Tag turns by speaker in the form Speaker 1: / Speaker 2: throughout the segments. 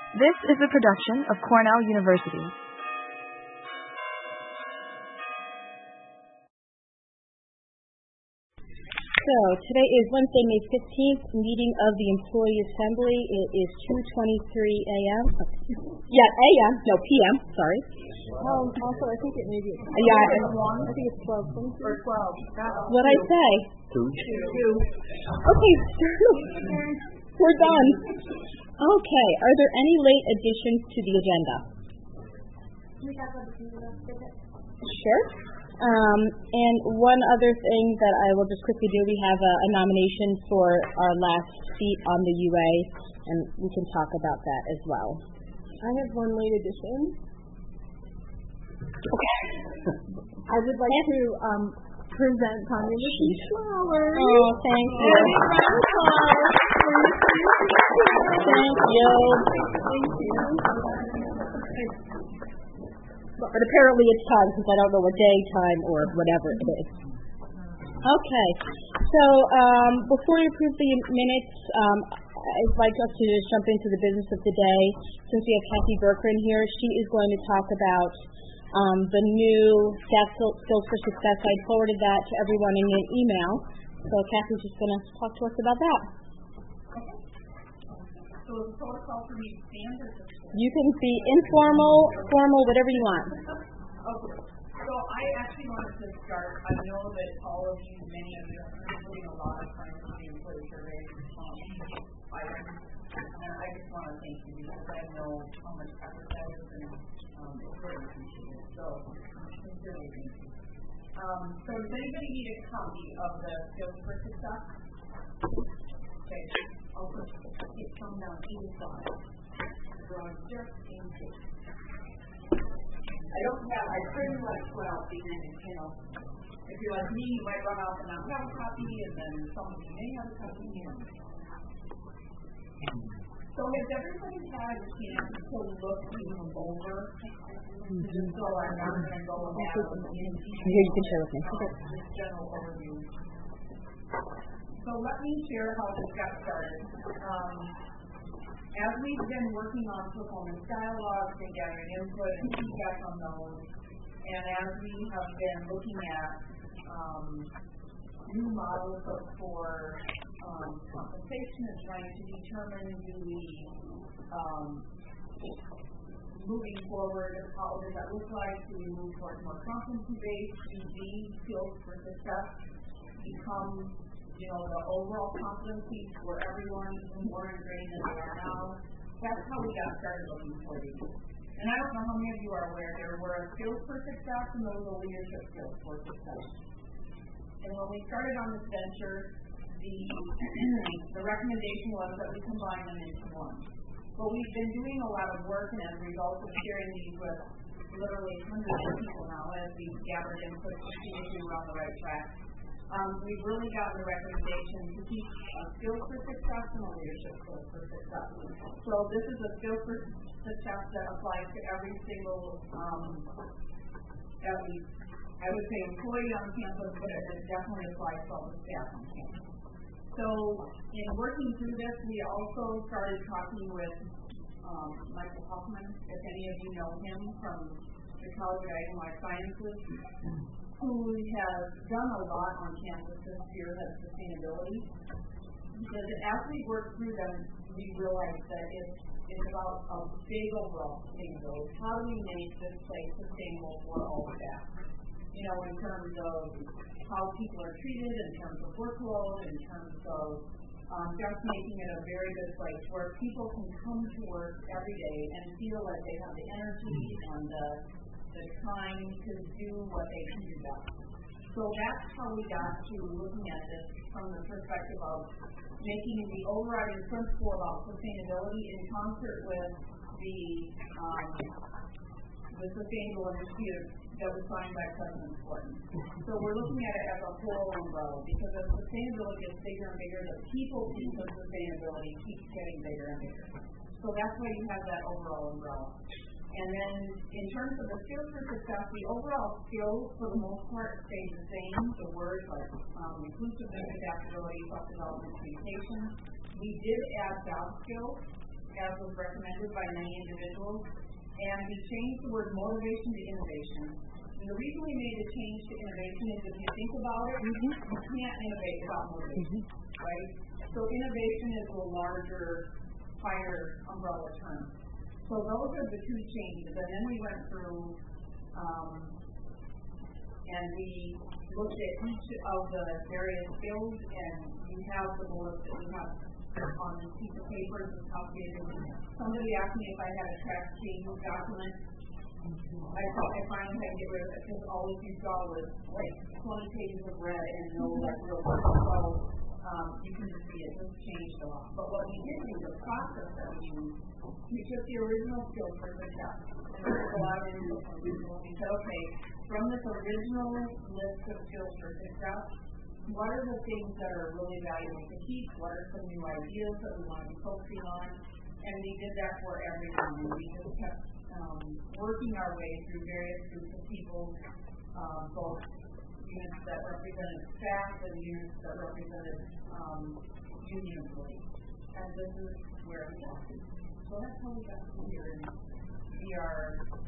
Speaker 1: This is a production of Cornell University.
Speaker 2: So, today is Wednesday, May 15th, meeting of the Employee Assembly. It is 2:23 a.m. A.m. No, p.m., sorry.
Speaker 3: Also, I think it may be.
Speaker 2: I
Speaker 3: think it's 12. Or 12.
Speaker 2: What'd I say?
Speaker 4: 2.
Speaker 2: Okay, we're done. Okay, are there any late additions to the agenda? Sure. And one other thing that I will just quickly do, we have a nomination for our last seat on the UA, and we can talk about that as well.
Speaker 3: I have one late addition.
Speaker 2: Okay.
Speaker 3: I would like to present Tanya with these flowers.
Speaker 2: Oh, thank you. Thank you. But apparently it's time, since I don't know what day, time, or whatever it is. Okay. So before we approve the minutes, I'd like us to just jump into the business of the day. Since we have Kathy Berkran here, she is going to talk about the new Staff Skills for Success. I forwarded that to everyone in an email. So Kathy's just going to talk to us about that.
Speaker 5: So the protocol for me to stand or just
Speaker 2: you can be informal, formal, whatever you want.
Speaker 5: Okay. So I actually wanted to start. I know that all of you, many of you, are putting a lot of time into the employee survey items. And I just want to thank you because I know how much effort that is and it's very appreciated. So sincerely thank you. So does anybody need a copy of the Skills for Success? Okay. I'll put it come down either side. Just in case. I pretty much went out because, if you're like me, you might run off and not have a copy, and then someone may have a copy here. So has everybody had a chance to look these over? Just so I'm not going to go ahead and
Speaker 2: Here, you can share with me.
Speaker 5: This general overview. So let me share how this got started. As we've been working on performance dialogues and gathering input and feedback on those, and as we have been looking at new models for compensation and trying to determine moving forward, how does that look like? Do we move towards more competency-based? Do these skills for success become the overall competencies for everyone more ingrained than they are now? That's how we got started looking for these. And I don't know how many of you are aware there were a skills for success and there was a leadership skills for success. And when we started on this venture, the recommendation was that we combine them into one. But we've been doing a lot of work, and as a result of sharing these with literally hundreds of people now as we've gathered input to see if we were on the right track, we've really gotten the recommendation to keep skills for success and a leadership skills for success. So this is a skills for success that applies to every single, I would say employee on campus, but it definitely applies to all the staff on campus. So in working through this, we also started talking with Michael Huffman, if any of you know him from the College of Ag and Life Sciences, who has done a lot on campus this year at sustainability. Because as we work through them, we realize that it's about a big overall sustainability. How do we make this place sustainable for all staff? In terms of how people are treated, in terms of workload, in terms of just making it a very good place where people can come to work every day and feel like they have the energy and the time to do what they can do best. So that's how we got to looking at this from the perspective of making the overriding principle about sustainability in concert with the sustainable initiative that was signed by President Clinton. So we're looking at it as a whole umbrella because as sustainability gets bigger and bigger, the people piece of sustainability keeps getting bigger and bigger. So that's why you have that overall umbrella. And then in terms of the skills for success, the overall skills for the most part stay the same. The words like inclusiveness, adaptability, self-development, communication. We did add job skills as was recommended by many individuals, and we changed the word motivation to innovation. And the reason we made the change to innovation is if you think about it, you can't innovate without motivation, right? So innovation is a larger, higher umbrella term. So those are the two changes. And then we went through and we looked at each of the various skills, and we have the bullets that we have on this piece of paper. It's updated. Somebody asked me if I had a track change document. I thought I finally had to get rid of it because all of you saw was like 20 pages of red and no like real work. So you can just see it has changed a lot. But what we did do, the process that we used, we took the original skills for success and we go out into the original. We said, okay, from this original list of skills for success, what are the things that are really valuable to teach? What are some new ideas that we want to be focusing on? And we did that for everyone. We just kept working our way through various groups of people, both units that represented staff and units that represented union employees. And this is where we got to. So that's how we got to here. And we are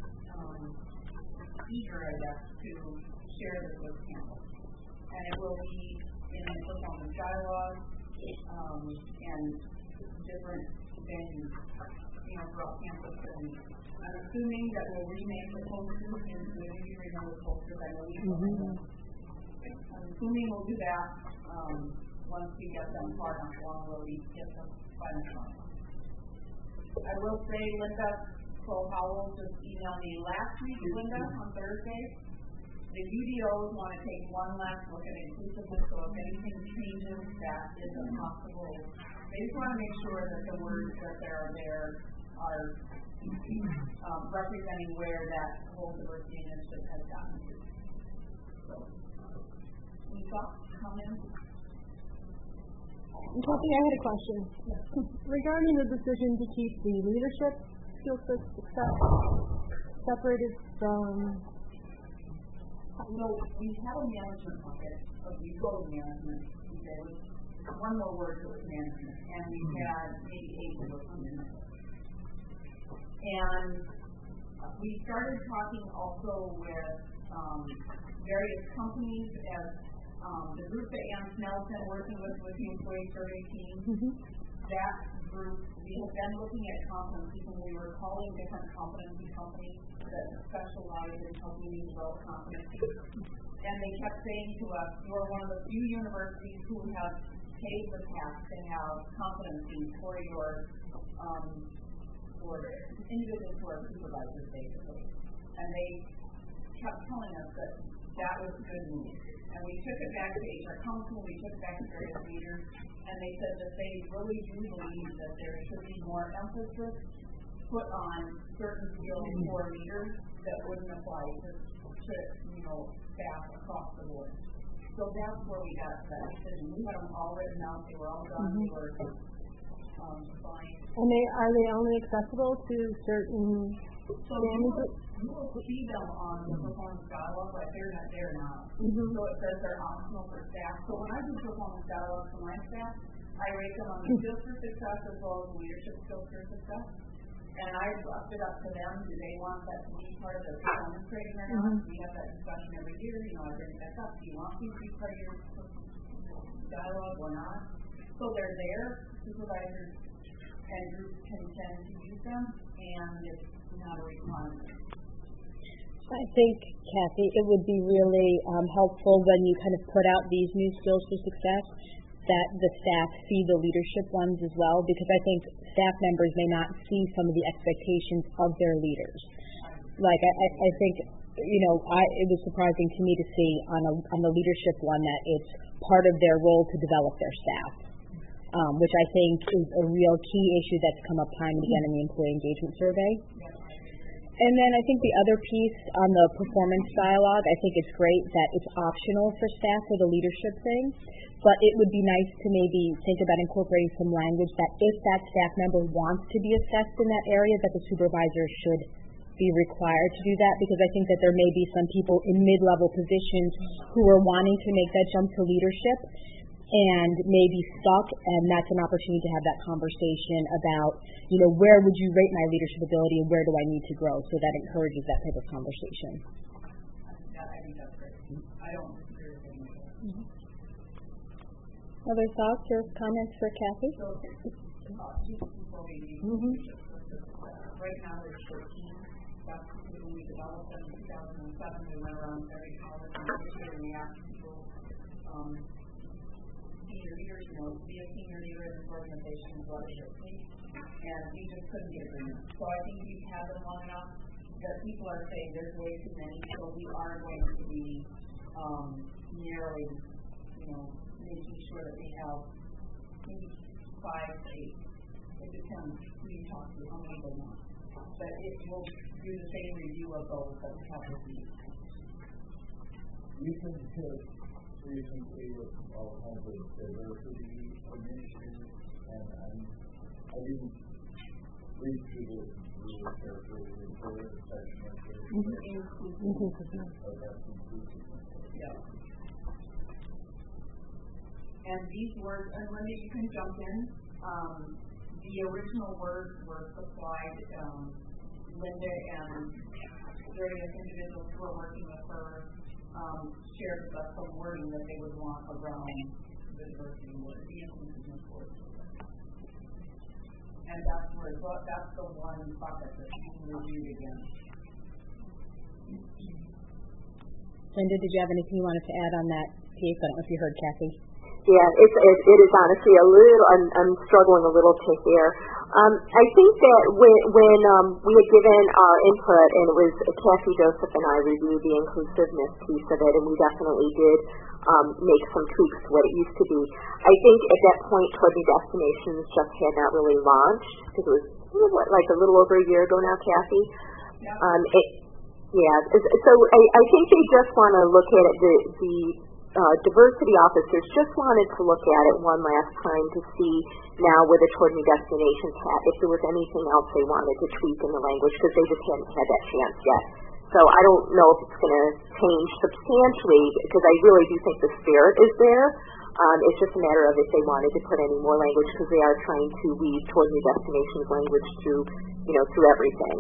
Speaker 5: eager, I guess, to share this with campus. And it will be in the performance dialogue and different venues, throughout campus. And I'm assuming that we'll remake the posters and maybe remember the posters. I know we will. I'm assuming we'll do that once we get them far enough along where we get them final. I will say Linda Howell just emailed me last week, Linda, on Thursday. The UDOs want to take one last look at inclusiveness, so if anything changes, that is a possible. They just want to make sure that the words that are there are representing where that whole diversity initiative has gotten to. So, any thoughts, comments?
Speaker 3: Kathy, I had a question. Regarding the decision to keep the leadership skill set success separated from...
Speaker 5: So we have a management bucket, but we go to management. There was one more word to management, and we had maybe 8 of them in it. And we started talking also with various companies as the group that Ann Snell's been working with the employee survey team. That group, we have been looking at competencies, and we were calling different competency companies that specialize in helping you develop competencies. And they kept saying to us, you are one of the few universities who have paid the tax to have competencies for your for individuals who are supervisors, basically. And they kept telling us that that was good news. And we took it back to HR Council, we took it back to various leaders, and they said that they really do believe that there should be more emphasis put on certain skills for leaders that wouldn't apply to staff across the board. So that's where we got to that decision. We had them all written out, they were all done, they were fine.
Speaker 3: And are they only accessible to certain
Speaker 5: families? You will see them on the performance dialogue, but they're not there now. So it says they're optional for staff. So when I do performance dialogue for my staff, I rate them on the skills for success as well as leadership skills for success. And I left it up to them. Do they want that to be part of the performance training or not? We have that discussion every year. I bring that up. Do you want these to be part of your dialogue or not? So they're there. Supervisors and groups can tend to use them, and it's not a requirement.
Speaker 2: I think, Kathy, it would be really helpful when you kind of put out these new skills for success that the staff see the leadership ones as well, because I think staff members may not see some of the expectations of their leaders. Like, I think, it was surprising to me to see on the leadership one that it's part of their role to develop their staff, which I think is a real key issue that's come up time and again in the employee engagement survey. And then I think the other piece on the performance dialogue, I think it's great that it's optional for staff for the leadership thing, but it would be nice to maybe think about incorporating some language that if that staff member wants to be assessed in that area, that the supervisor should be required to do that, because I think that there may be some people in mid-level positions who are wanting to make that jump to leadership, and may be stuck, and that's an opportunity to have that conversation about, where would you rate my leadership ability and where do I need to grow? So that encourages that type of conversation.
Speaker 5: Yeah, I think that's great. I don't disagree with any of that.
Speaker 2: Mm-hmm. Other thoughts or comments for Kathy?
Speaker 5: So, just before we leave, right now there's 13. That's when we developed them in 2007. We went around every college and we asked people, senior leaders, be a senior leader in this organization is what it should be. And we just couldn't get agreement. So I think we've had them long enough that people are saying there's way too many, so we are going to be narrowing, making sure that we have maybe 5 to 8. It depends who you talk to, how many they want. But it will do the same review of those that we have this week.
Speaker 4: You can hit recently with all kinds of diversity initiatives, and I didn't read through this really carefully for the section of the inclusiveness.
Speaker 5: Yeah. And these words, and Linda, you can jump in. The original words were supplied. Linda and various individuals who are working with her shared with us some wording that they would want around the diversity word, the inclusiveness word. And that's the one bucket that you can review again.
Speaker 2: Linda, did you have anything you wanted to add on that piece? I don't know if you heard Kathy.
Speaker 6: Yeah, it is honestly a little. I'm struggling a little to hear. I think that when we had given our input, and it was Kathy, Joseph, and I reviewed the inclusiveness piece of it, and we definitely did make some tweaks to what it used to be. I think at that point, Toward New Destinations just had not really launched, because it was like a little over a year ago now, Kathy. Yeah. So I think they just want to look at it. The diversity officers just wanted to look at it one last time to see now with the Toward New Destinations hat if there was anything else they wanted to tweak in the language, because they just hadn't had that chance yet. So I don't know if it's going to change substantially, because I really do think the spirit is there. It's just a matter of if they wanted to put any more language, because they are trying to weave Toward New Destinations language through everything.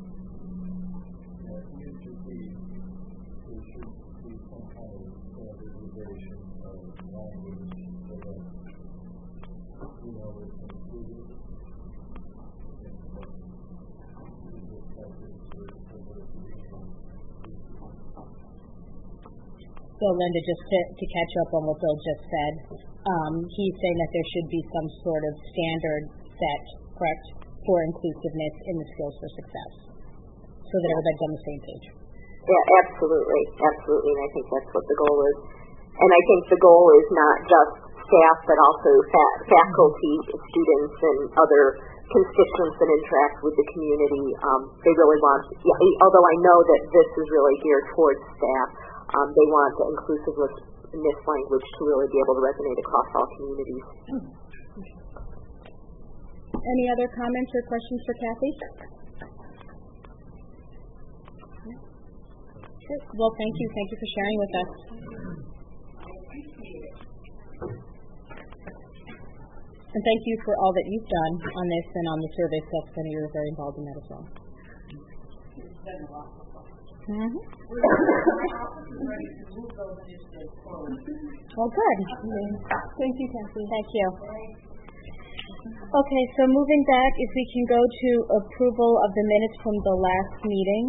Speaker 2: So, Linda, just to catch up on what Bill just said, he's saying that there should be some sort of standard set, correct, for inclusiveness in the Skills for Success, so that everybody's on the same page.
Speaker 6: Yeah, absolutely, and I think that's what the goal is. And I think the goal is not just staff, but also faculty, students, and other constituents that interact with the community. They really want, although I know that this is really geared towards staff, they want the inclusiveness language to really be able to resonate across all communities.
Speaker 2: Any other comments or questions for Kathy? Sure. Well, thank you. Thank you for sharing with us. And thank you for all that you've done on this and on the survey stuff. I know you're very involved in that as well. Mm-hmm. Well, good.
Speaker 3: Thank you, Kathy.
Speaker 2: Thank you. Okay, so moving back, if we can go to approval of the minutes from the last meeting.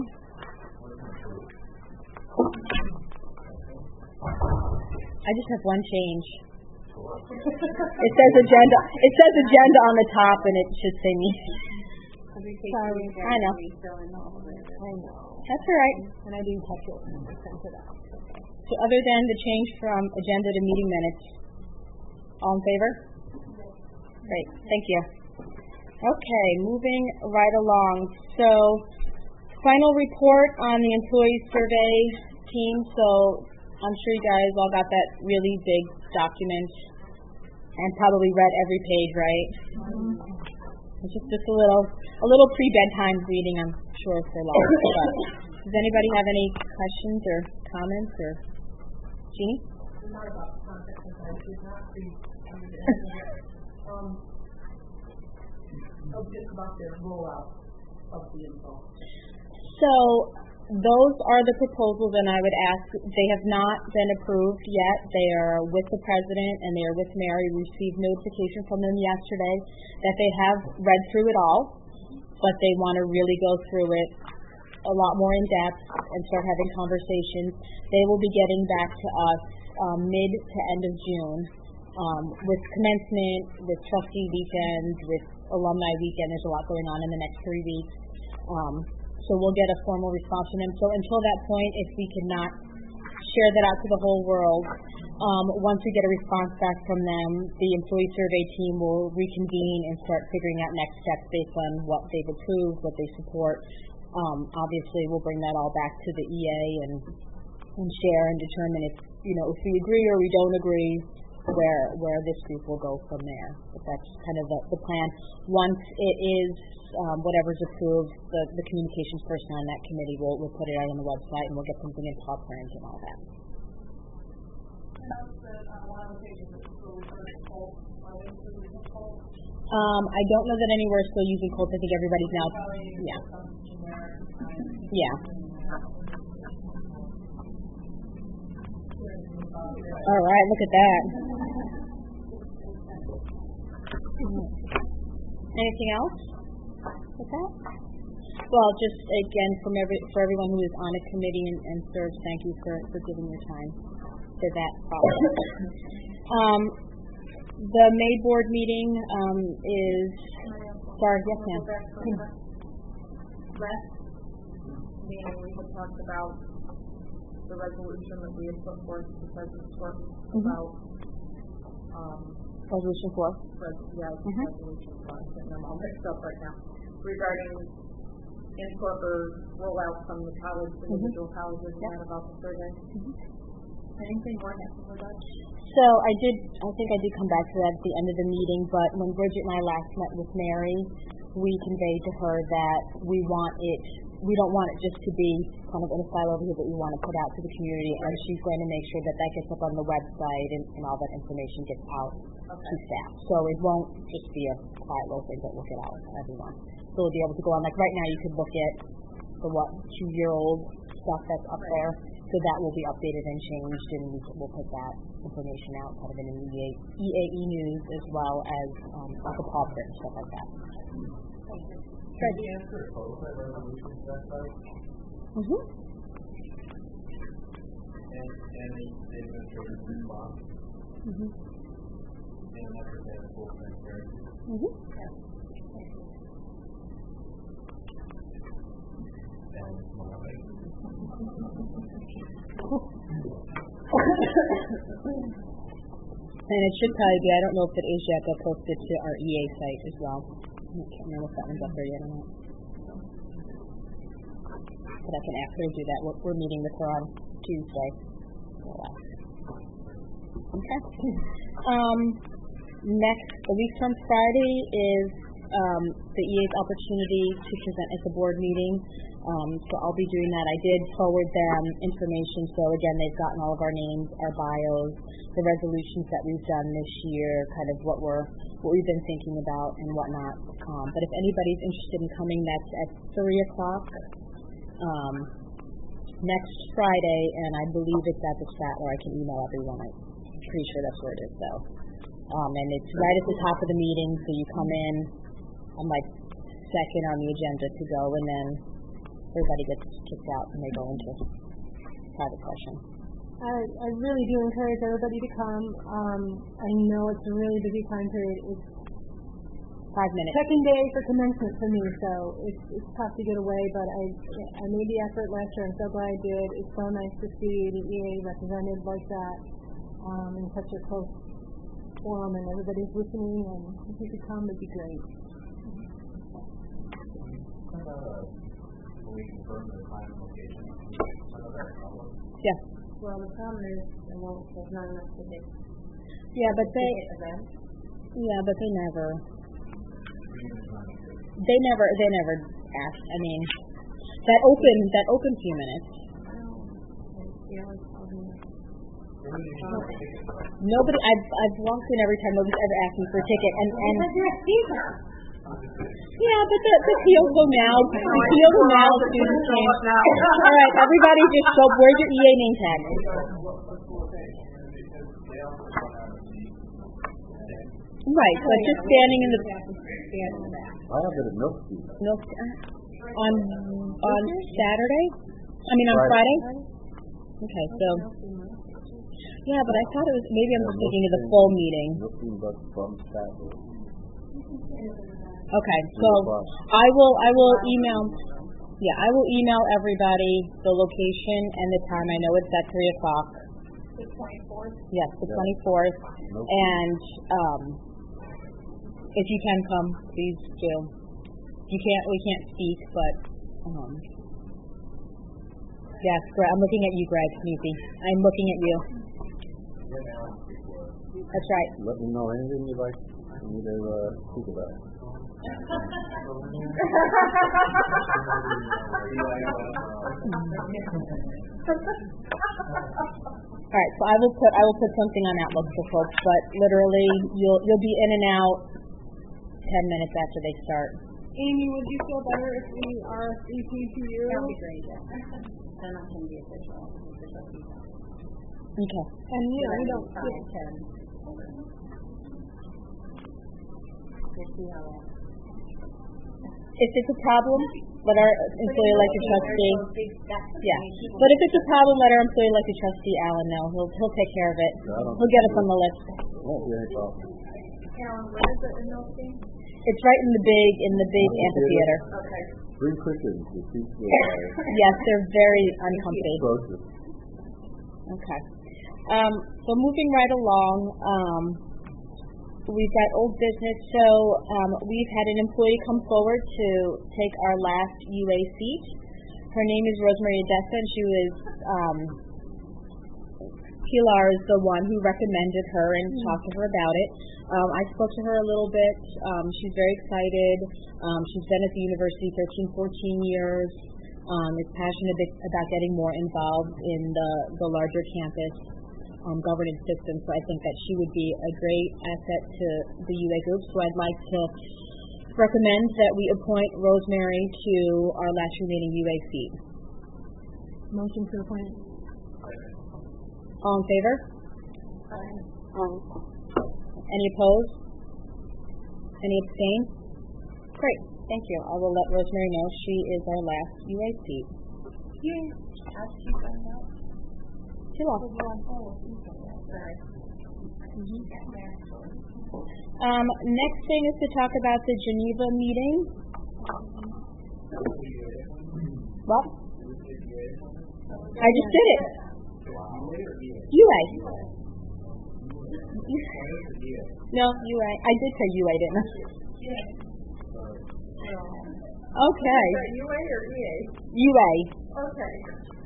Speaker 2: I just have one change. It says agenda. It says agenda on the top, and it should say me.
Speaker 3: Sorry.
Speaker 2: I know. That's all right.
Speaker 3: And I didn't touch it when I sent it out.
Speaker 2: So other than the change from agenda to meeting minutes, all in favor? Great. Thank you. Okay, moving right along. So final report on the employee survey team. So I'm sure you guys all got that really big document and probably read every page, right? It's just a little pre-bedtime reading, I'm sure, for a lot of us. Does anybody have any questions or comments? Or Jeannie?
Speaker 3: not about contact information, not the just about the rollout of the info.
Speaker 2: So those are the proposals, and I would ask, they have not been approved yet. They are with the president and they are with Mary. We received notification from them yesterday that they have read through it all, but they want to really go through it a lot more in depth and start having conversations. They will be getting back to us mid to end of June with commencement, with trustee weekend, with alumni weekend. There's a lot going on in the next 3 weeks. So we'll get a formal response from them. So until that point, if we cannot share that out to the whole world, once we get a response back from them, the employee survey team will reconvene and start figuring out next steps based on what they've approved, what they support. Obviously, we'll bring that all back to the EA and share and determine if we agree or we don't agree, where this group will go from there. But that's kind of the plan. Once it is whatever's approved, the communications person on that committee will put it out on the website, and we'll get something in paw print and all that. I don't know that anywhere is still using Colt. I think everybody's now. Yeah. All right, look at that. Anything else with that? Well, just again, for everyone who is on a committee and serves, thank you for giving your time for that process. The May board meeting is. Sorry, yes, ma'am.
Speaker 7: Last meeting we had talked about the resolution that we had put forth to the President's work about
Speaker 2: Resolution 4.
Speaker 7: Resolution 4. I'm all mixed up right now. Regarding input or rollout from the college, individual colleges, and about the survey. Anything more happened with that?
Speaker 2: So I think I did come back to that at the end of the meeting, but when Bridget and I last met with Mary, we conveyed to her that we don't want it just to be kind of in a silo over here, but we want to put out to the community, and she's going to make sure that gets up on the website and all that information gets out to staff. So it won't just be a quiet little thing, but we'll get out to everyone. So we'll be able to go on, like right now you could look at the 2-year-old stuff that's up there, so that will be updated and changed, and we'll put that information out kind of in an EAE news as well as like a paw print and stuff like that.
Speaker 4: Can you answer a prototype resolution to that site? And the administrator's response? And after that, full transparency?
Speaker 2: And it should probably be, I don't know if it is yet, they'll post it to our EA site as well. I can't remember if that one's up there yet or not. But I can ask her to do that. We're meeting with her on Tuesday. Okay. Next, a week from Friday is the EA's opportunity to present at the board meeting. So I'll be doing that. I did forward them information. So again, they've gotten all of our names, our bios, the resolutions that we've done this year, kind of what we've been thinking about and whatnot. But if anybody's interested in coming, that's at 3:00 next Friday, and I believe it's at the Statler. I can email everyone. I'm pretty sure that's where it is, though. And it's right at the top of the meeting, so you come in. I'm like second on the agenda to go, and then everybody gets kicked out and they go into private session.
Speaker 3: I really do encourage everybody to come. I know it's a really busy time period. It's
Speaker 2: 5 minutes.
Speaker 3: Second day for commencement for me, so it's tough to get away, but I made the effort last year. I'm so glad I did. It's so nice to see the EA represented like that in such a close forum, and everybody's listening, and if you could come, it'd be great.
Speaker 2: Yeah.
Speaker 7: Well, the problem is there's not enough tickets.
Speaker 2: Yeah, but they never asked. I mean, that open few minutes. Nobody, I've walked in every time. Nobody's ever asked me for a ticket, and yeah, but the Kyoto Now students came. All right, everybody, just show. Where's your EA name tag? Right, so just standing in the.
Speaker 8: I have it at Milk Tea.
Speaker 2: On Saturday? I mean on Friday? Okay, so yeah, but I thought it was maybe I'm just thinking of the full meeting. Okay, so I will email everybody the location and the time. I know it's at 3:00.
Speaker 7: The 24th?
Speaker 2: Yes, the 24th. And if you can come, please do. We can't speak, but yes, Greg, I'm looking at you, Greg Snoopy. I'm looking at you. That's right.
Speaker 8: Let me know anything you'd like me to speak about.
Speaker 2: All right, so I will put something on Outlook for folks, but literally you'll be in and out 10 minutes after they start.
Speaker 3: Amy, would you feel better if we RSVP to you?
Speaker 7: That would be great, yeah. Then I can be official.
Speaker 2: Okay.
Speaker 3: And we don't.
Speaker 7: We'll see how that.
Speaker 2: If it's a problem, let our employee elected trustee. Yeah. But if it's a problem, let our employee elected trustee Alan know. He'll take care of it. He'll get us on the list.
Speaker 8: Won't be any problem.
Speaker 7: Alan, where is it in Milk Tea?
Speaker 2: It's right in the big amphitheater.
Speaker 7: Okay.
Speaker 8: 3 cushions with each
Speaker 2: Yes, they're very uncomfy. Okay. So moving right along, we've got old business. So we've had an employee come forward to take our last UA seat. Her name is Rosemary Odessa, and she was Pilar is the one who recommended her and talked to her about it. I spoke to her a little bit. She's very excited. She's been at the university 13, 14 years. Is passionate about getting more involved in the larger campus governance system. So I think that she would be a great asset to the UA group. So I'd like to recommend that we appoint Rosemary to our last remaining UA seat.
Speaker 3: Motion to appoint.
Speaker 2: All in favor? Any opposed? Any abstain? Great, thank you. I will let Rosemary know she is our last UA seat. Too long. Next thing is to talk about the Geneva meeting. What? I just did it. UA. No, UA. I did say UA, didn't I? Okay.
Speaker 7: UA or EA?
Speaker 2: UA.
Speaker 7: Okay.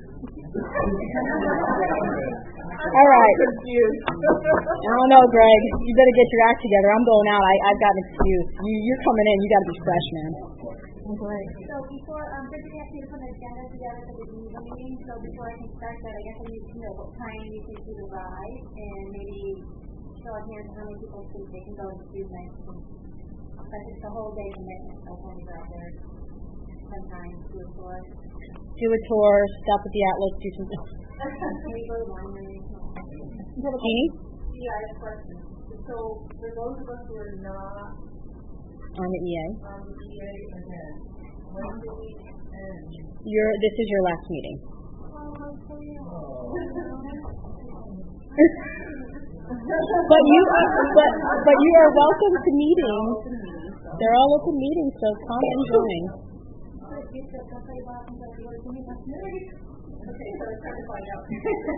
Speaker 2: All right. I don't know, Greg. You better get your act together. I'm going out. I've got an excuse. You're coming in. You got to be fresh, man.
Speaker 3: Great.
Speaker 9: So before, Bridget asked me to put an agenda together for the Geneva meeting, so before I can start that, I guess I need to know what time you think you would arrive, and maybe show up here how many people think they can go to do things. But it's a whole day commitment, so when you're out there, sometimes do a tour.
Speaker 2: Do a tour, stop at the Atlas, do some stuff.
Speaker 9: Maybe go to one minute.
Speaker 2: Jeannie?
Speaker 7: Yeah, I have a question. So, for those of us who are not
Speaker 2: On the EA.
Speaker 7: on the EA again, when do we end?
Speaker 2: This is your last meeting. But you are welcome to meetings. They're all open meetings, so come and join.
Speaker 7: Okay, so it's time to find out.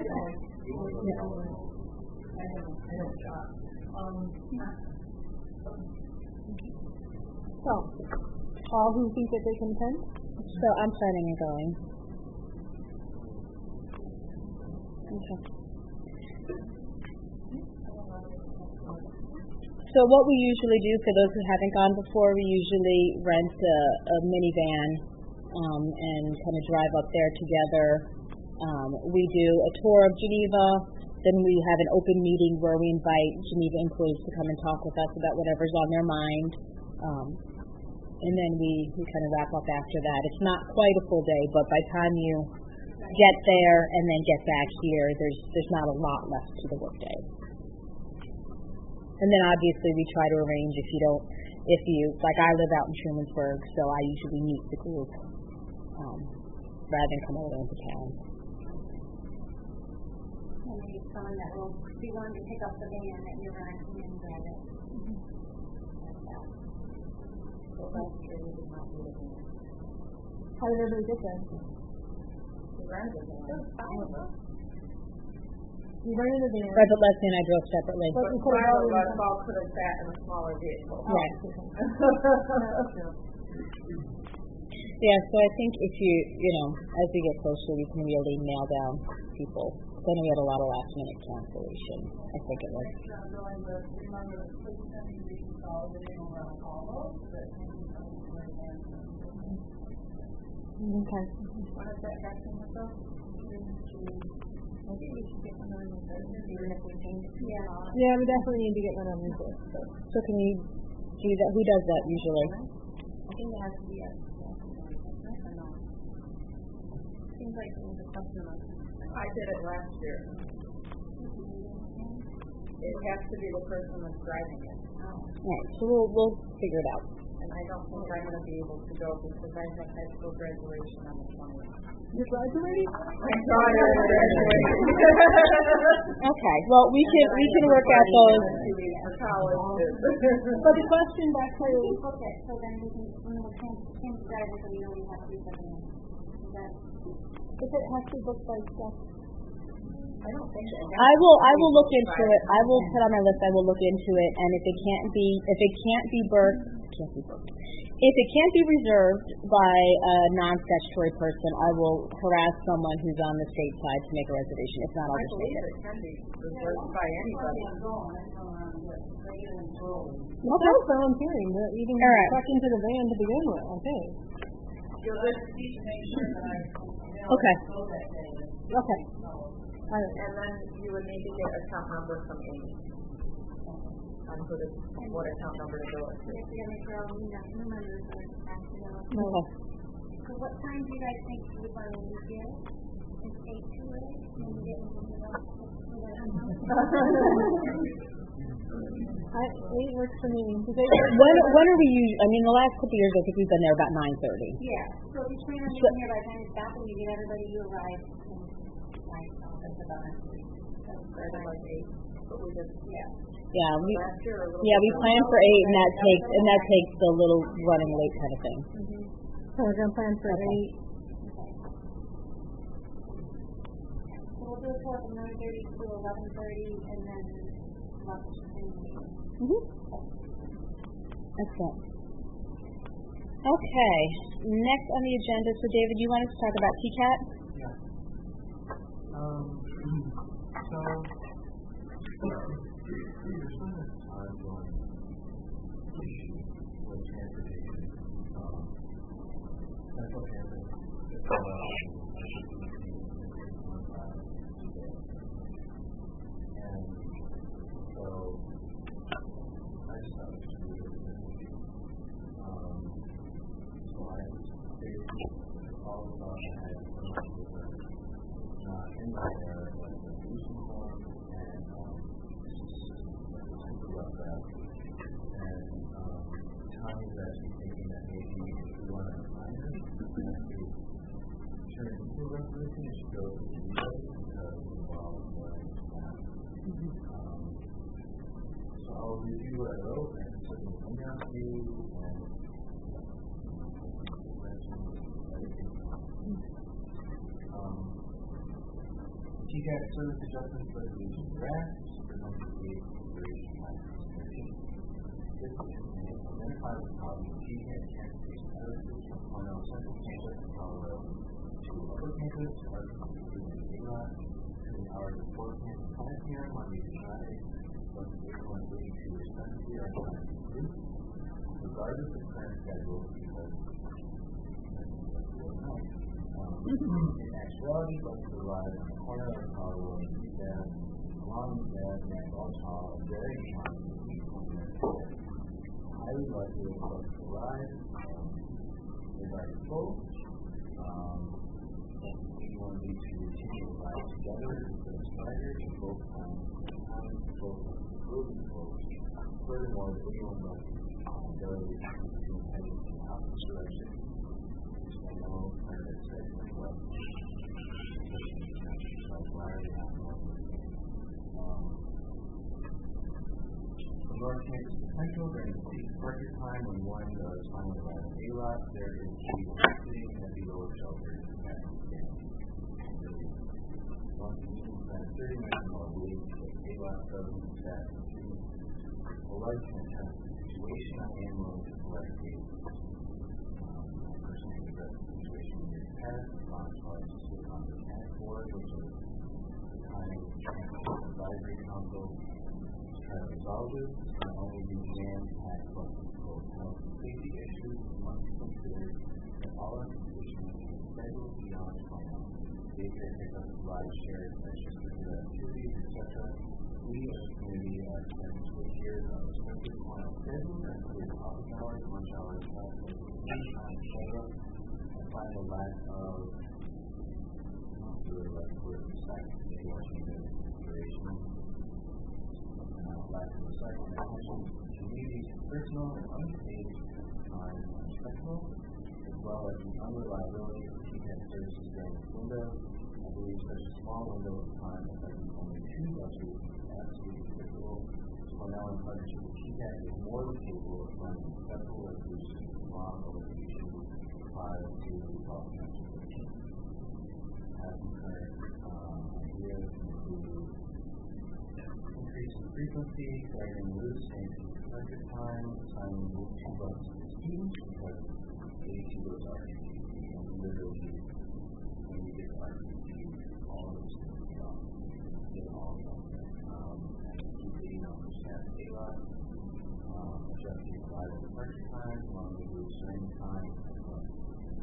Speaker 3: So, all who think that they can attend?
Speaker 2: So I'm planning on going. Okay. So what we usually do, for those who haven't gone before, we usually rent a minivan and kind of drive up there together. We do a tour of Geneva. Then we have an open meeting where we invite Geneva employees to come and talk with us about whatever's on their mind. And then we kind of wrap up after that. It's not quite a full day, but by the time you get there and then get back here, there's not a lot left to the workday. And then obviously we try to arrange if you like I live out in Trumansburg, so I usually meet the group rather than come over into town.
Speaker 9: And maybe someone that will be willing to pick up the van that you're renting and drive it.
Speaker 7: So last year we did not do the van.
Speaker 3: How did everybody get there?
Speaker 7: We rented the van.
Speaker 3: You rented a van.
Speaker 2: Right, but Leslie and I drove separately.
Speaker 3: But you could have
Speaker 7: Five of
Speaker 3: always...
Speaker 7: us all could have sat in a smaller vehicle.
Speaker 2: Right. Yeah, so I think if as we get closer, we can really nail down people. Then we had a lot of last minute cancellation, I think it was.
Speaker 3: Okay. Yeah, we definitely need to get one on Wednesday.
Speaker 2: So can you do that? Who does that usually?
Speaker 7: I think it has to be a seems like it was a question of I did it last year. It has to be the person that's driving it.
Speaker 2: Right, so we'll figure it out.
Speaker 7: And I don't think I'm going to be able to go because I have high school graduation on the 20th.
Speaker 3: You're graduating?
Speaker 7: My daughter is graduating.
Speaker 2: Okay, well we can work out those.
Speaker 7: For college.
Speaker 3: But the question back to...
Speaker 9: Okay, so then we can drive it, so we only have to do something. Is that...
Speaker 3: If it has to be booked by stuff.
Speaker 7: I don't think so.
Speaker 2: I will look into it. I will put on my list. I will look into it, and if it can't be booked. If it can't be reserved by a non-statutory person, I will harass someone who's on the state side to make a reservation. If not, I'll just make it.
Speaker 7: It can be reserved by anybody.
Speaker 3: Well, that's volunteering to even check into the van to begin with, I think.
Speaker 5: You'll just need to make sure that I
Speaker 2: Okay.
Speaker 3: Okay.
Speaker 7: And then you would need to get account number from Amy on what account number to go with.
Speaker 9: If you're going to throw new members or acting out.
Speaker 2: Okay.
Speaker 9: So what time do you guys think you would want to be here? Is 8 too late? Maybe get into the
Speaker 3: 8 works for me.
Speaker 2: When are we usually? I mean, the last couple of years, I think we've been there about 9:30.
Speaker 9: Yeah. So if you plan on being here by the time you stop and you get everybody, you arrive in my office about 9:30. So
Speaker 7: Started like 8, but we just
Speaker 2: Yeah, we
Speaker 7: we
Speaker 2: plan for 8, and that takes the little running late kind of thing.
Speaker 3: So we're going to plan for 8.
Speaker 9: So we'll do it from 9:30 to 11:30, and then lunch and
Speaker 2: Excellent. Okay, next on the agenda, so David, you wanted to talk about TCAT?
Speaker 8: Yeah. There's been an ongoing issue with transportation. Central campus is and so I just thought it was really good. So I basically all about that. Not in there, but the solution form and about that. And Tommy is actually thinking that maybe if we want to define it, that we turn it into a resolution, it should go to the because it involves staff. So I'll review what I wrote and certainly email to you and everything. TCAT service adjustment resolution draft presented to the consideration by the committee. This is identify the problem of TCAT transportation services from Cornell Central Campus in Colorado to Upper Campus, including the Elon, to the hours of 4 p.m. to 5 p.m. Monday to Friday, from April and 32 respectively on time and group, regardless of current schedule because in actuality, but to provide on the corner of Colorado and Utah mom and dad and also very young. I would like to ride. If I both, we want to continue to ride together with the spiders both times, both moving forward. Furthermore, if anyone wants to go to head in the opposite direction, I know kind of segment what North Campus Potential, during the peak market time when one is finally by the A-lot, there is people sitting at the lower shelter at once you spend 30 minutes more waiting for the A-lot doesn't staff the students. A life fantastic situation I am willing to collect cases. I personally addressed the situation in years past, gone as far as to sit on the mechanic board, which is the kind of advisory council to try to resolve this. Not only do exams have health and safety issues, it must be considered that all our conditions are scheduled beyond 20. Daycare pickup, ride share, extracurricular activities, etc. We as a community are expected to adhere to our respective final schedules and include office hours, lunch hours, classes, time, etc. And find a lack of respect in Washington consideration. Lack of respect and attention to communities, personal and unpaid time and respectful, as well as the unreliability of TCAT services during this window. I believe such a small window of time affecting only 2 buses is absolutely critical. Cornell, in partnership with TCAT, is more than capable of running a successful resolution of long litigation prior to the College Transportation. As current ideas include increasing frequency, starting loose and target time, assigning move 2 buses to students because 82 goes RTP, and literally when we get RTP, all of the students get all of them. And keep leading on the staff A-lot, adjusting arrival departure time, along with the training time, as well as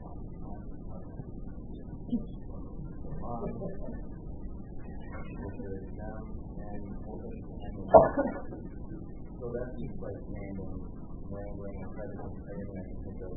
Speaker 8: so that's just like random wrangling and president saying that you think of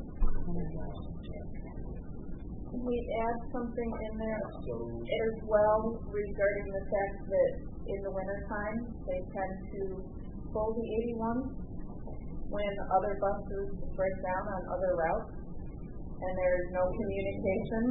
Speaker 7: Can we add something in there as well regarding the fact that in the wintertime they tend to pull the 81 when other buses break down on other routes and there is no communication?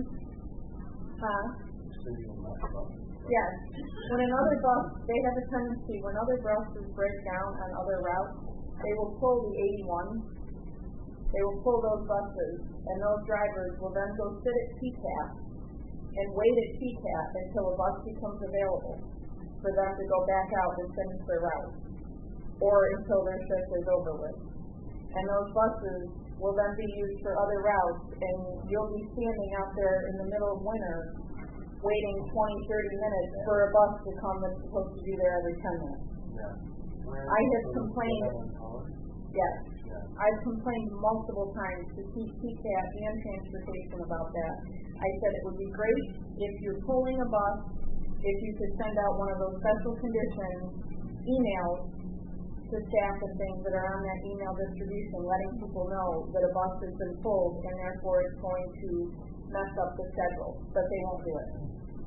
Speaker 7: Yes. When another bus, they have a tendency, when other buses break down on other routes, they will pull the 81. They will pull those buses, and those drivers will then go sit at TCAP and wait at TCAP until a bus becomes available for them to go back out and finish their route, or until their shift is over with. And those buses will then be used for other routes, and you'll be standing out there in the middle of winter waiting 20-30 minutes for a bus to come that's supposed to be there every 10 minutes. I have complained, yes, I've complained multiple times to TCAP and transportation about that. I said it would be great if you're pulling a bus, if you could send out one of those special conditions emails to staff and things that are on that email distribution, letting people know that a bus has been pulled and therefore it's going to mess up the schedule, but they won't do it.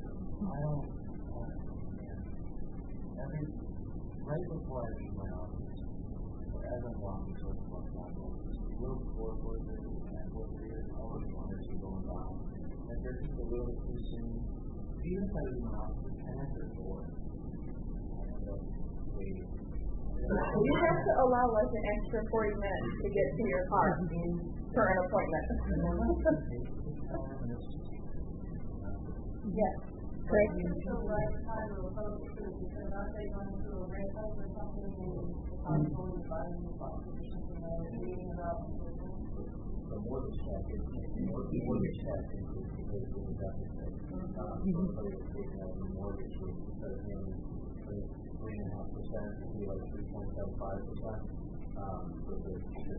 Speaker 8: Right before I leave my office, as I'm walking towards the bus stop, little floorboards and what there is always one or two going down. And they're just a little too soon. Even if I leave my office 10 after 4, I end up waiting.
Speaker 7: You have to allow us an extra 40 minutes to get to your car for an appointment. Yes. Great.
Speaker 8: The mortgage check is the mortgage check is the deficit. The mortgage rate instead of paying 3.5% would be like 3.75%. So the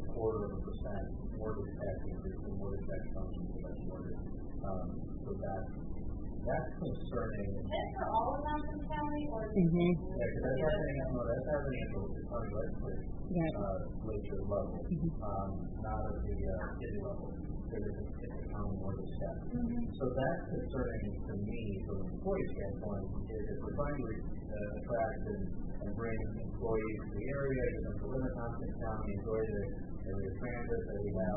Speaker 8: 1/4% mortgage tax increase, the mortgage tax function for that mortgage. So that that's concerning.
Speaker 9: That's for all of Johnson County, or?
Speaker 6: Mm-hmm.
Speaker 8: Yeah, because that's happening at the county legislature level, not at the city level. It's a county board of staff. So that's concerning to me from an employee standpoint, is if we're trying to attract and bring employees to the area, get them to live in Johnson County, enjoy the area transit that we have.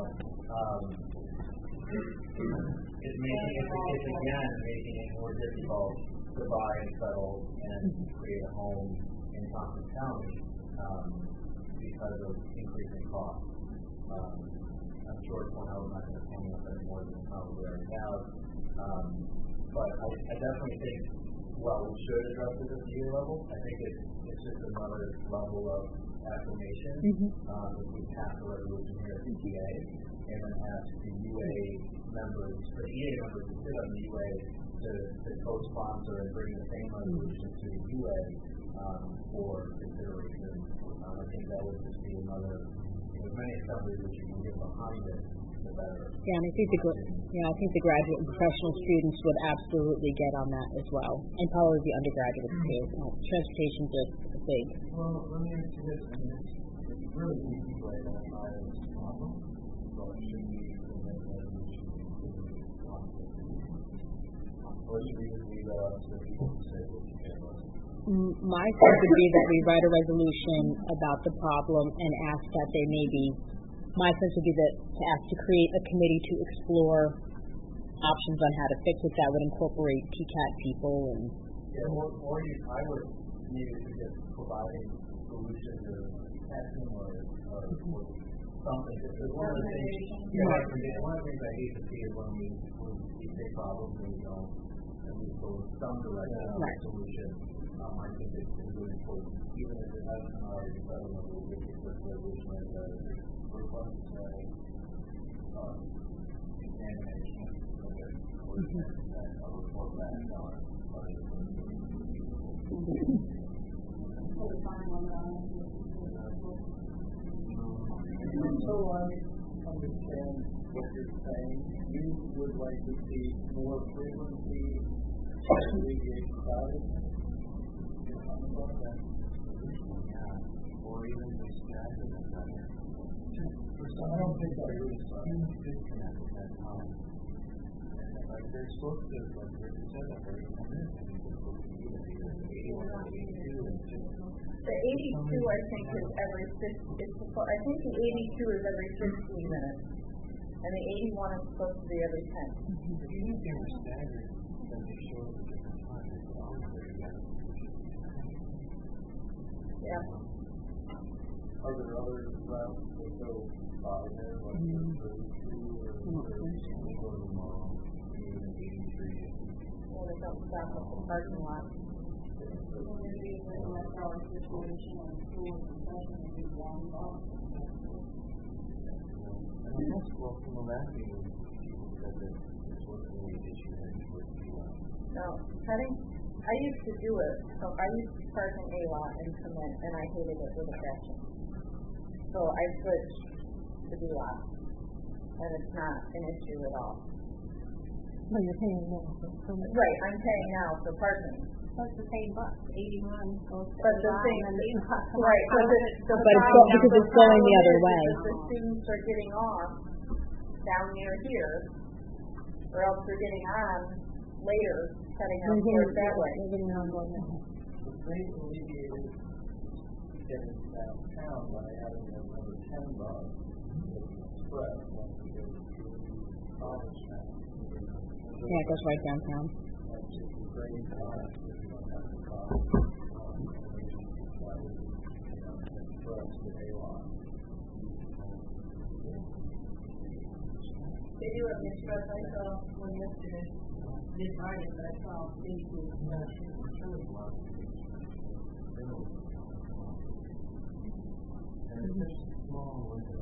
Speaker 8: It's making it more difficult to buy and settle and create a home in Johnson County because of increasing costs. I'm sure Cornell is not going to pay us any more than we probably already have. But I definitely think, we should address it at the year level. I think it's just another level of affirmation. If we pass the resolution here at the EA, and then ask the UA members, the EA members who sit on the UA to co-sponsor and bring the same resolution to the UA for consideration. I think that would just be another, as many assemblies that you can get behind it, the better.
Speaker 2: Yeah, and I think the graduate and professional students would absolutely get on that as well, and probably the undergraduates too. Transportation's a big.
Speaker 4: Well, let me ask you this. I mean, it's really easy to identify this problem. But should we make resolution or should we just leave that up to people to say what you can about it?
Speaker 2: My sense would be that we write a resolution about the problem and ask that they my sense would be that to ask to create a committee to explore options on how to fix it that would incorporate TCAT people and.
Speaker 8: Yeah, I would maybe suggest providing solutions or testing or something. Because one of the things I hate to see is when we say problems and we don't at least go in some direction of a solution. I think it's really important, even if it hasn't already been settled, we'll get this resolution as a request examination of it, or a report back on
Speaker 4: So I understand what you're saying. You would like to see more frequency alleviate crowding.
Speaker 8: Or even distracted and
Speaker 4: I don't think I really saw
Speaker 8: huge disconnect at that time. And they're supposed to, like Richard said, they're supposed to be either 81 or 82 and just.
Speaker 7: The 82 I think is every 50, I think the 82 is every 15 minutes. And the 81 is supposed to be every 10.
Speaker 8: If you think they were staggered, then they show at different times. They could always be together.
Speaker 7: Yeah.
Speaker 4: Are there other routes that go by there, like the 32 or 30?
Speaker 7: Well, they don't stop at the parking lot. No, I used to do it. So I used to park in A-lot and come in, and I hated it with a passion. So I switched to B-lot, and it's not an issue at all.
Speaker 3: Well, you're paying now.
Speaker 7: Right, I'm paying now for parking.
Speaker 9: That's the same bus, 81 goes to
Speaker 7: But the thing, right,
Speaker 2: because it's going the other way.
Speaker 7: The students are getting off down near here, or else they're getting on later, heading out towards that way.
Speaker 3: They're getting on going that way.
Speaker 4: The state alleviated getting downtown by having a number 10 bus express once we go to college now.
Speaker 2: Yeah, it goes right downtown.
Speaker 4: That's just a great time.
Speaker 5: They do have an express. I saw one yesterday. Didn't ride it, but I saw they do.
Speaker 8: And it's just a small window.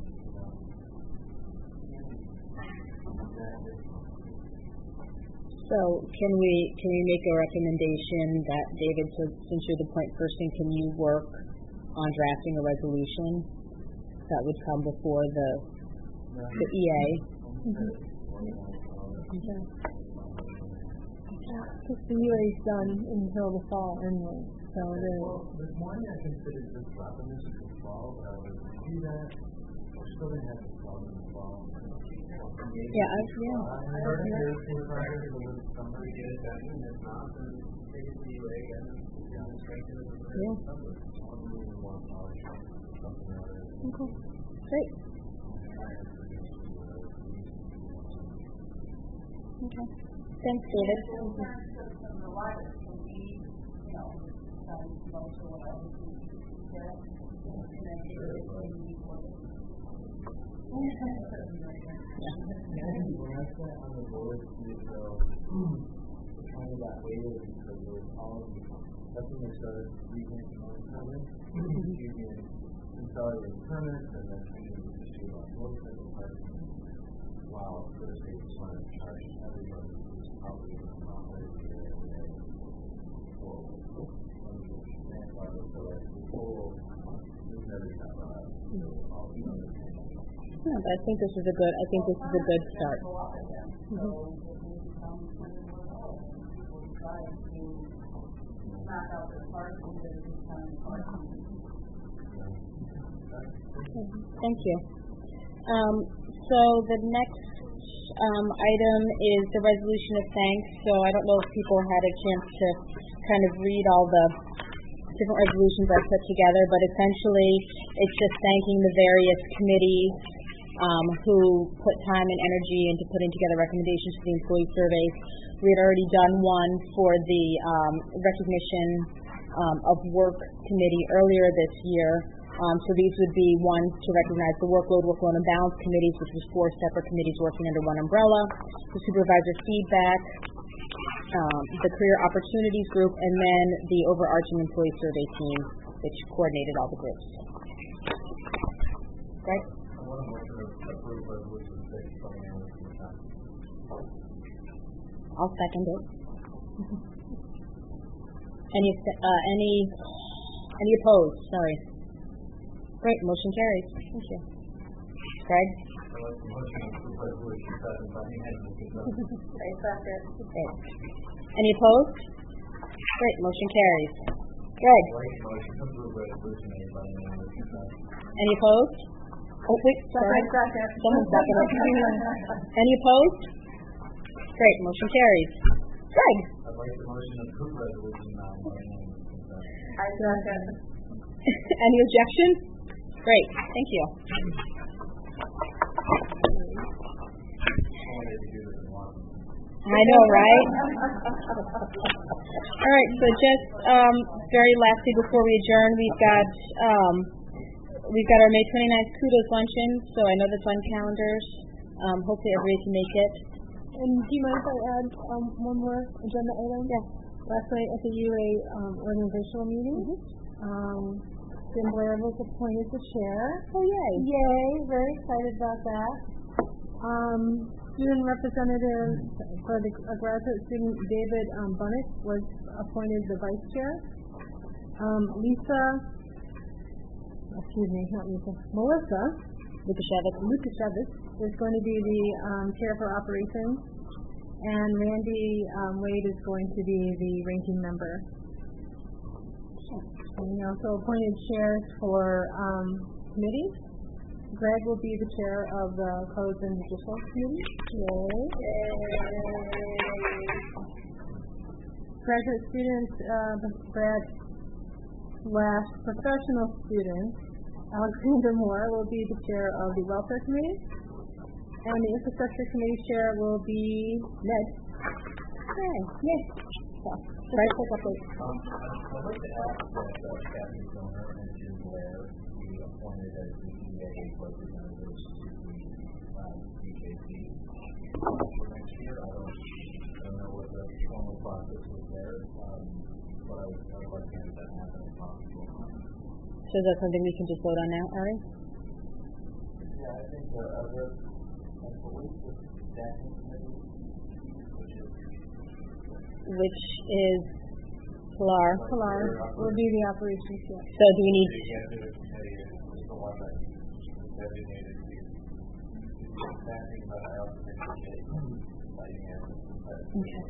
Speaker 2: So can we make a recommendation that, David, since you're the point person, can you work on drafting a resolution that would come before the EA? Mm-hmm.
Speaker 3: Because the UA is done until the fall anyway. So
Speaker 8: this morning I considered just dropping this in the fall, but I was going to do that. We're still going to have this problem in the fall.
Speaker 2: Yeah,
Speaker 8: I heard it here in the project, and when somebody get it done, and if not, then take it to the UA again, and strengthen it with the summer.
Speaker 2: Okay. Great. Okay. Thanks, David.
Speaker 8: When I sat on the board years ago, it kind of got weighted because there was all of these. That's when they started rethinking all the permits, using consolidated permits, and then changing the issue on motorcycle parking. Wow, for the state was trying to charge everybody who's probably in the property every day. So, grandfather, so like the whole, we've never got all the other things.
Speaker 2: Yeah, but I think this is a good start. Thank you. So the next item is the resolution of thanks. So I don't know if people had a chance to kind of read all the different resolutions I put together, but essentially it's just thanking the various committees who put time and energy into putting together recommendations for the employee surveys. We had already done one for the recognition of work committee earlier this year. So these would be one to recognize the workload and balance committees, which was 4 separate committees working under one umbrella, the supervisor feedback, the career opportunities group, and then the overarching employee survey team, which coordinated all the groups. Right? I'll second it. Any opposed? Sorry. Great, motion carries. Thank you. Greg? Great. Any opposed? Great, motion carries. Greg? Any opposed? Oh, wait, sorry. Someone's seconded. Any opposed? Great, motion carries. Greg?
Speaker 8: I'd like the motion to approve resolution 9.
Speaker 7: I second.
Speaker 2: Any objection? Great, thank you. I know, right? All right, so just very lastly before we adjourn, we've got our May 29th kudos luncheon, so I know that's on calendars. Hopefully everybody can make it.
Speaker 3: And do you mind if I add one more agenda item?
Speaker 2: Yes.
Speaker 3: Last night at the UA organizational meeting, Jim Blair was appointed the chair.
Speaker 2: Oh, yay.
Speaker 3: Yay, very excited about that. Student representative for the graduate student David Bunnick was appointed the vice chair. Melissa Lukashevitz is going to be the chair for operations, and Randy Wade is going to be the ranking member. And we also appointed chairs for committees. Greg will be the chair of the Codes and Judicial Committee. Yay. Graduate student, /professional student, Alexander Moore will be the chair of the Welfare Committee. And the Infrastructure Committee chair will be Ned.
Speaker 2: Okay.
Speaker 3: Yay. So,
Speaker 2: right, pick up
Speaker 8: I'd like to ask that Kathy Zoner and Jim Blair be appointed as the EA representatives to the DJC for next year. I don't know what the formal process is there, but I would like to have that happen if possible.
Speaker 2: So is that something we can just vote on now, Ari?
Speaker 8: Yeah, I think
Speaker 2: which is Pilar.
Speaker 3: Pilar will be the operations chair.
Speaker 2: So do we need... Okay.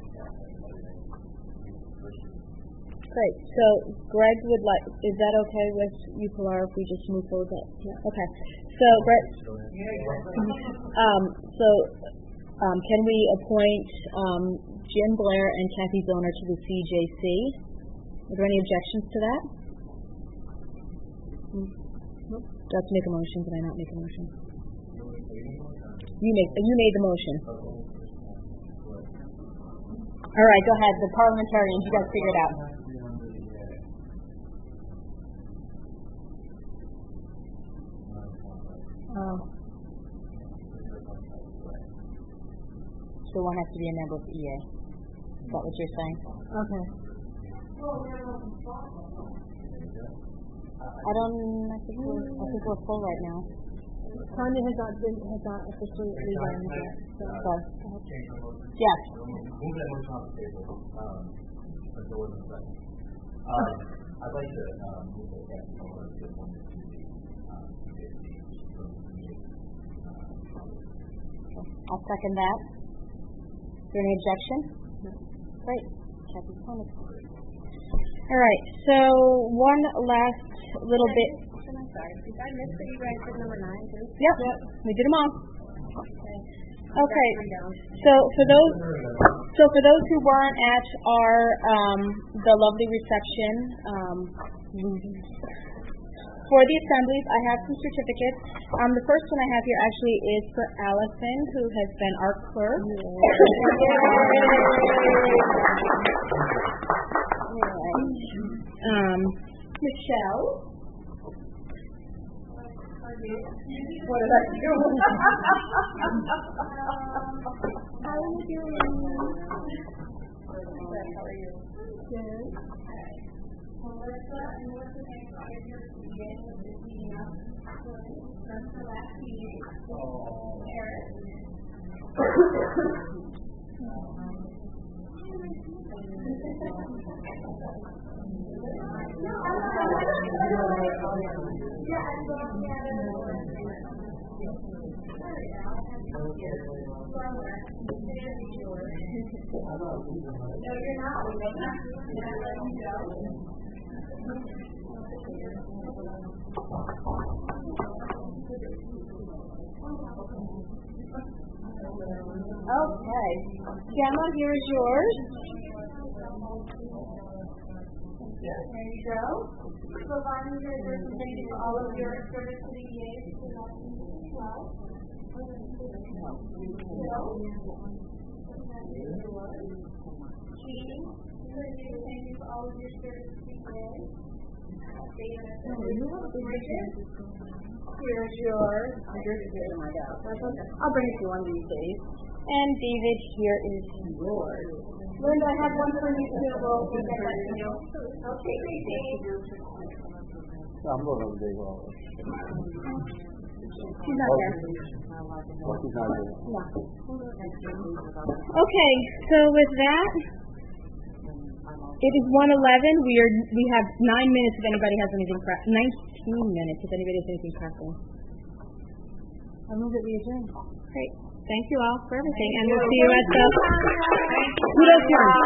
Speaker 2: Great. So Greg would like, is that okay with you, Pilar, if we just move forward that? Yeah. Okay. So Greg, can we appoint Jim Blair and Kathy Zoner to the CJC? Are there any objections to that? Do I have to make a motion? Did I not make a motion? You made the motion. All right, go ahead. The parliamentarians, you guys figure it out. So one has to be a member of EA. Is that what you're saying? Okay. I think we're full right now.
Speaker 3: Tanya has not officially resigned yet. So.
Speaker 2: Yes.
Speaker 8: Move that motion on the table. But there wasn't a second. I'd like to move that back to the appointment to the
Speaker 2: I'll second that. Is there any objection? No. Great. Kathy's appointed. All right. So one last little bit.
Speaker 9: I'm sorry. Did I miss that you guys did number 9 too?
Speaker 2: Yep. We did them all. Okay. So for those who weren't at our the lovely reception for the assemblies, I have some certificates. The first one I have here actually is for Allison, who has been our clerk. Michelle. What did I do?
Speaker 9: How are you doing?
Speaker 2: How are you?
Speaker 9: Good. Melissa and Melissa, thanks for all your meeting up. That's the last meeting. Eric. No, you're not.
Speaker 2: Okay. Gemma, here is yours.
Speaker 9: There you go. So, Bonnie, thank you for all of your service to the EA. Thank you for all of your service to the EA.
Speaker 2: Here's yours. I'll bring it to one of these days. And David, here is yours. Linda, I have one for you too.
Speaker 9: Okay, great, Dave.
Speaker 4: I'm going over there.
Speaker 2: She's not there.
Speaker 4: She's not there.
Speaker 2: Okay, so with that, it is 1:11. We have 9 minutes if anybody has anything 19 minutes if anybody has anything pressing. I move that we adjourn. Great. Thank you all for everything, and we'll see you at the kudos lunch.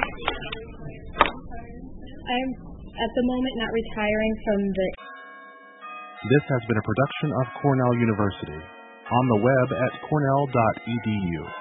Speaker 2: I'm at the moment not retiring from the.
Speaker 10: This has been a production of Cornell University. On the web at cornell.edu.